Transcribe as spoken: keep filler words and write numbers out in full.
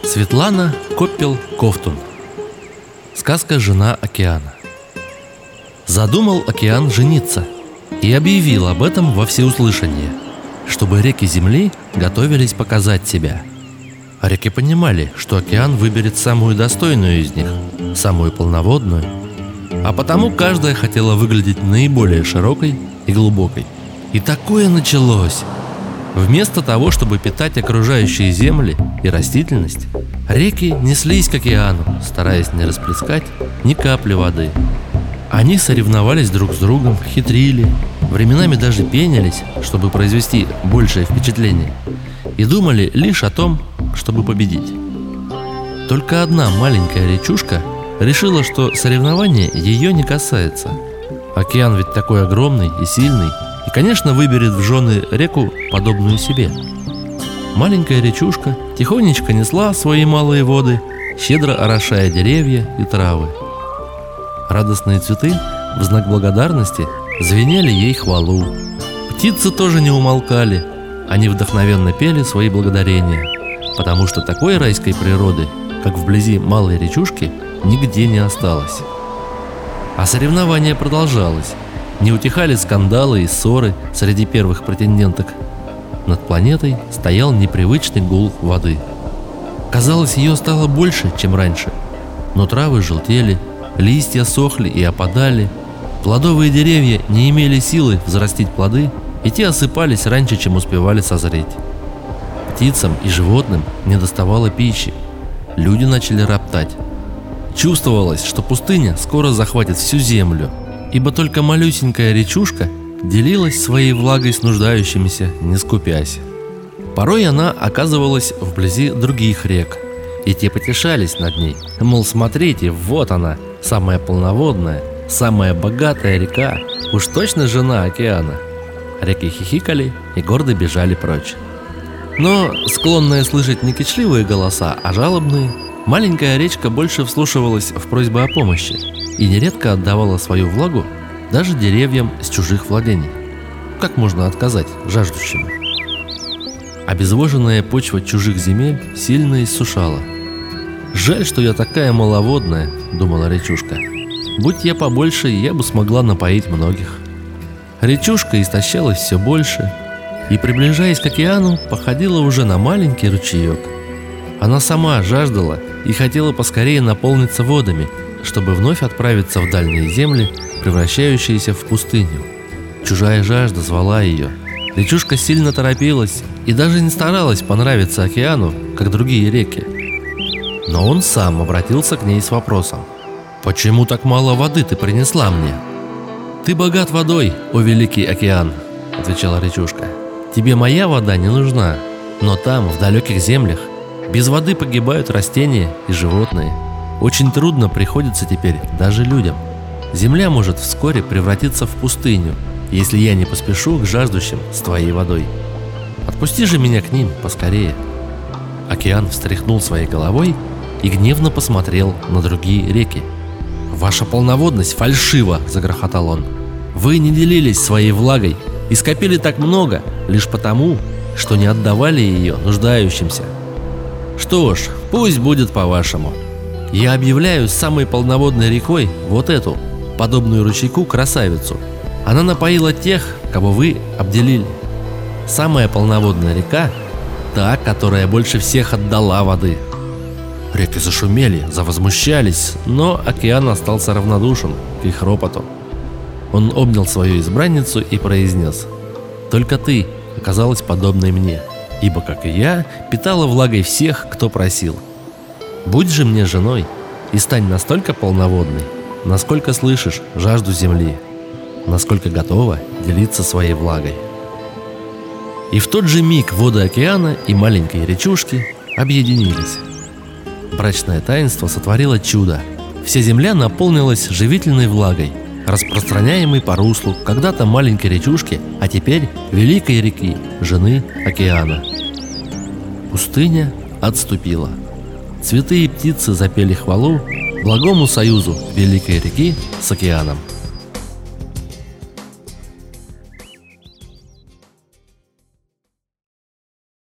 Светлана Коппел-Ковтун. Сказка «Жена океана». Задумал океан жениться и объявил об этом во всеуслышание, чтобы реки земли готовились показать себя. А реки понимали, что океан выберет самую достойную из них, самую полноводную, а потому каждая хотела выглядеть наиболее широкой и глубокой. И такое началось. Вместо того, чтобы питать окружающие земли и растительность, реки неслись к океану, стараясь не расплескать ни капли воды. Они соревновались друг с другом, хитрили, временами даже пенились, чтобы произвести большее впечатление, и думали лишь о том, чтобы победить. Только одна маленькая речушка решила, что соревнование ее не касается. Океан ведь такой огромный и сильный, и, конечно, выберет в жены реку, подобную себе. Маленькая речушка тихонечко несла свои малые воды, щедро орошая деревья и травы. Радостные цветы в знак благодарности звенели ей хвалу. Птицы тоже не умолкали, они вдохновенно пели свои благодарения, потому что такой райской природы, как вблизи малой речушки, нигде не осталось. А соревнование продолжалось. Не утихали скандалы и ссоры среди первых претенденток. Над планетой стоял непривычный гул воды. Казалось, ее стало больше, чем раньше. Но травы желтели, листья сохли и опадали, плодовые деревья не имели силы взрастить плоды, и те осыпались раньше, чем успевали созреть. Птицам и животным недоставало пищи. Люди начали роптать. Чувствовалось, что пустыня скоро захватит всю землю, ибо только малюсенькая речушка делилась своей влагой с нуждающимися, не скупясь. Порой она оказывалась вблизи других рек, и те потешались над ней. Мол, смотрите, вот она, самая полноводная, самая богатая река, уж точно жена океана. Реки хихикали и гордо бежали прочь. Но, склонная слышать не кичливые голоса, а жалобные, маленькая речка больше вслушивалась в просьбы о помощи и нередко отдавала свою влагу даже деревьям с чужих владений. Как можно отказать жаждущему? Обезвоженная почва чужих земель сильно иссушала. «Жаль, что я такая маловодная», — думала речушка. «Будь я побольше, я бы смогла напоить многих». Речушка истощалась все больше и, приближаясь к океану, походила уже на маленький ручеек. Она сама жаждала и хотела поскорее наполниться водами, чтобы вновь отправиться в дальние земли, превращающиеся в пустыню. Чужая жажда звала ее. Речушка сильно торопилась и даже не старалась понравиться океану, как другие реки. Но он сам обратился к ней с вопросом: «Почему так мало воды ты принесла мне?» «Ты богат водой, о великий океан», — отвечала речушка. «Тебе моя вода не нужна, но там, в далеких землях, без воды погибают растения и животные. Очень трудно приходится теперь даже людям. Земля может вскоре превратиться в пустыню, если я не поспешу к жаждущим с твоей водой. Отпусти же меня к ним поскорее». Океан встряхнул своей головой и гневно посмотрел на другие реки. «Ваша полноводность фальшива!» – загрохотал он. «Вы не делились своей влагой и скопили так много лишь потому, что не отдавали ее нуждающимся. Что ж, пусть будет по-вашему. Я объявляю самой полноводной рекой вот эту, подобную ручейку, красавицу. Она напоила тех, кого вы обделили. Самая полноводная река – та, которая больше всех отдала воды». Реки зашумели, завозмущались, но океан остался равнодушен к их ропоту. Он обнял свою избранницу и произнес: «Только ты оказалась подобной мне, ибо, как и я, питала влагой всех, кто просил. Будь же мне женой и стань настолько полноводной, насколько слышишь жажду земли, насколько готова делиться своей влагой». И в тот же миг воды океана и маленькой речушки объединились. Брачное таинство сотворило чудо. Вся земля наполнилась живительной влагой, распространяемой по руслу когда-то маленькой речушки, а теперь великой реки, жены океана. Пустыня отступила. Цветы и птицы запели хвалу благому союзу великой реки с океаном.